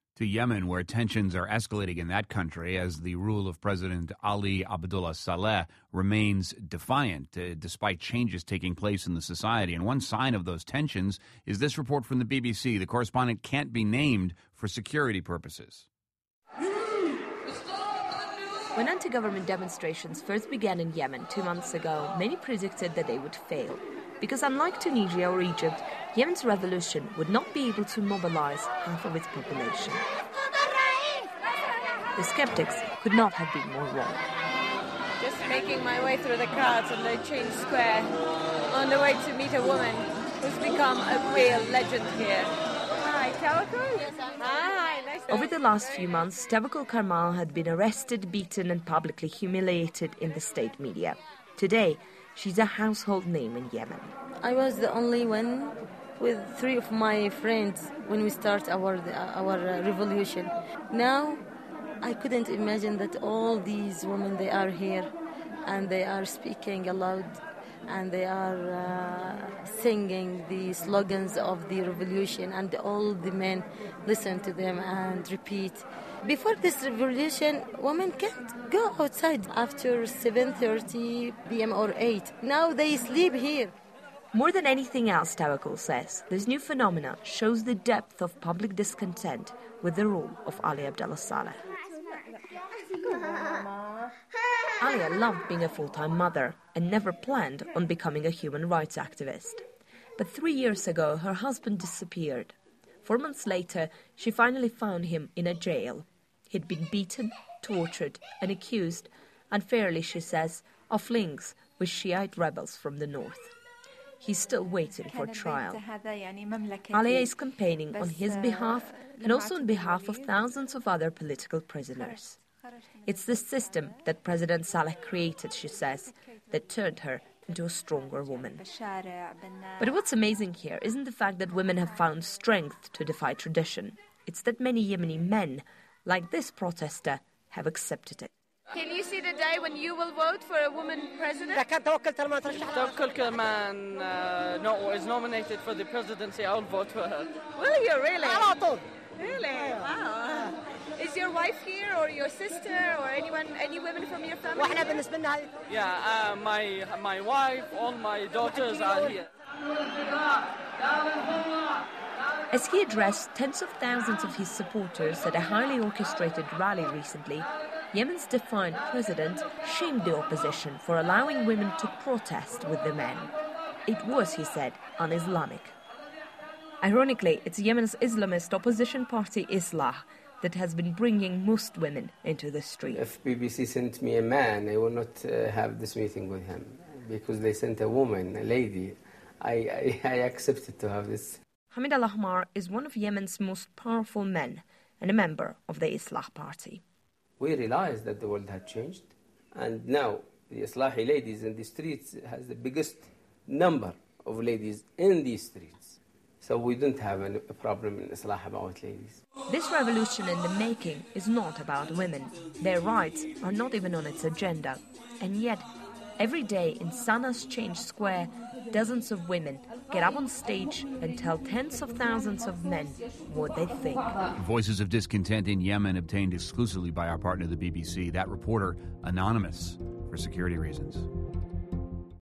To Yemen, where tensions are escalating in that country as the rule of President Ali Abdullah Saleh remains defiant, despite changes taking place in the society. And one sign of those tensions is this report from the BBC. The correspondent can't be named for security purposes. When anti-government demonstrations first began in Yemen 2 months ago, many predicted that they would fail. Because unlike Tunisia or Egypt, Yemen's revolution would not be able to mobilize half of its population. The skeptics could not have been more wrong. Just making my way through the crowds on the Change Square, on the way to meet a woman who's become a real legend here. Hi, Tawakkul. Hi, nice to Over the last few months, Tawakkul Karmal had been arrested, beaten and publicly humiliated in the state media. Today, she's a household name in Yemen. I was the only one with 3 of my friends when we start our revolution. Now, I couldn't imagine that all these women, they are here and they are speaking aloud and they are singing the slogans of the revolution, and all the men listen to them and repeat. Before this revolution, women can't go outside after 7:30 p.m. or 8. Now they sleep here. More than anything else, Tawakkul says, this new phenomena shows the depth of public discontent with the rule of Ali Abdullah Saleh. Alia loved being a full-time mother and never planned on becoming a human rights activist. But 3 years ago, her husband disappeared. 4 months later, she finally found him in a jail. He'd been beaten, tortured and accused, unfairly, she says, of links with Shiite rebels from the north. He's still waiting for trial. Alia is campaigning on his behalf and also on behalf of thousands of other political prisoners. It's the system that President Saleh created, she says, that turned her into a stronger woman. But what's amazing here isn't the fact that women have found strength to defy tradition. It's that many Yemeni men, like this protester, have accepted it. Can you see the day when you will vote for a woman president? Tawakkul Karmal is nominated for the presidency. I'll vote for her. Will you really? Really? Wow. Is your wife here or your sister or any women from your family? Yeah, my wife, all my daughters are here. As he addressed tens of thousands of his supporters at a highly orchestrated rally recently, Yemen's defiant president shamed the opposition for allowing women to protest with the men. It was, he said, un-Islamic. Ironically, it's Yemen's Islamist opposition party Islah that has been bringing most women into the street. If BBC sent me a man, I will not have this meeting with him. Because they sent a woman, a lady, I accepted to have this. Hamid Al-Ahmar is one of Yemen's most powerful men and a member of the Islah party. We realized that the world had changed, and now the Islahi ladies in the streets has the biggest number of ladies in these streets. So we don't have a problem in Islah about ladies. This revolution in the making is not about women. Their rights are not even on its agenda. And yet, every day in Sana's Change Square, dozens of women get up on stage and tell tens of thousands of men what they think. Voices of discontent in Yemen obtained exclusively by our partner, the BBC. That reporter, anonymous for security reasons.